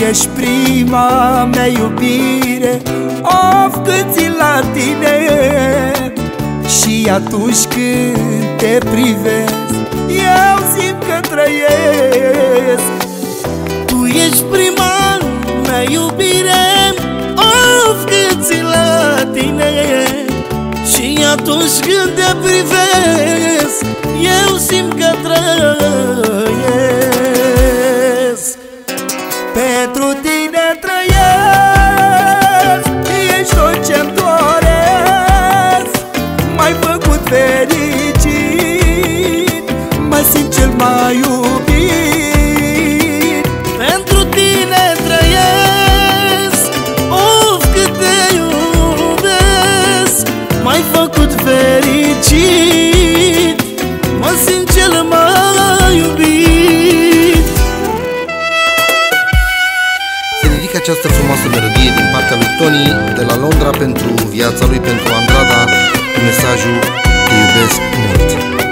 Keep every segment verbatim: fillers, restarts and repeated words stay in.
ești prima mea iubire, of, cât țin la tine. Și atunci când te privesc, eu simt că trăiesc. Tu ești prima mea iubire, of, cât țin la tine. Și atunci când te privesc, eu simt că trăiesc. Pentru tine trăiesc, ești tot ce-mi doresc. M-ai făcut fericit, mă simt cel mai iubit. Pentru tine trăiesc, of, cât te iubesc. M-ai făcut fericit, mă simt cel mai iubit. Se dedică această frumoasă melodie din partea lui Tony de la Londra pentru viața lui, pentru Andrada, cu mesajul: te iubesc mult.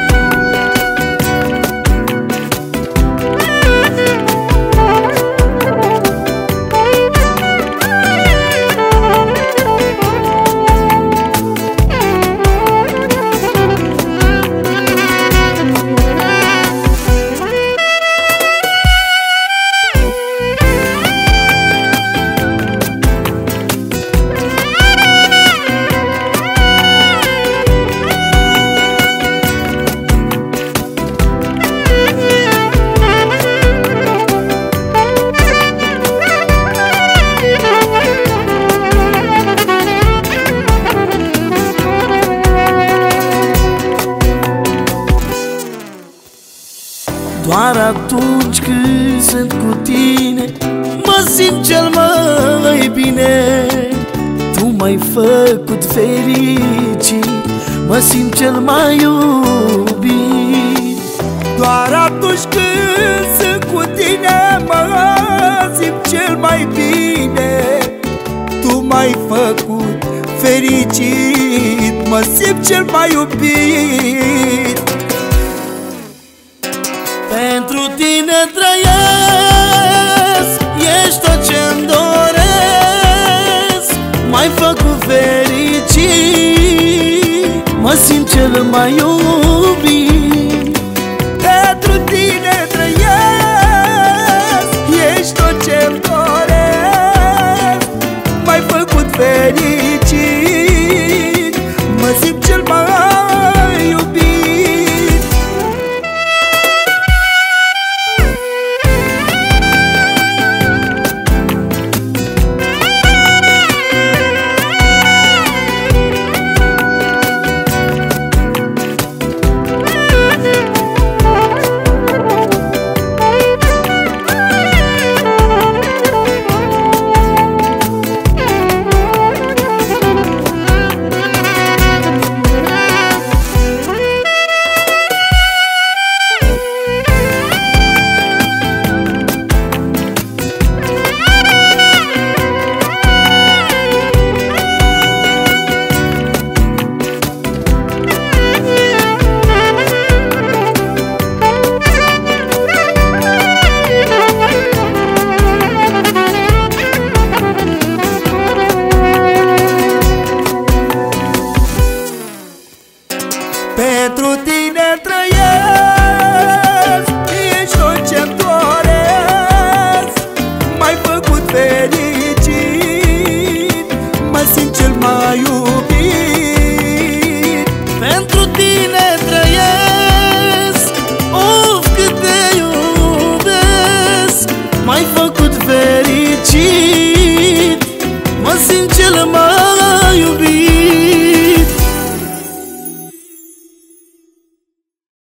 Doar atunci când sunt cu tine, mă simt cel mai bine. Tu m-ai făcut fericit, mă simt cel mai iubit. Doar atunci când sunt cu tine, mă simt cel mai bine. Tu m-ai făcut fericit, mă simt cel mai iubit. Pentru tine trăiesc.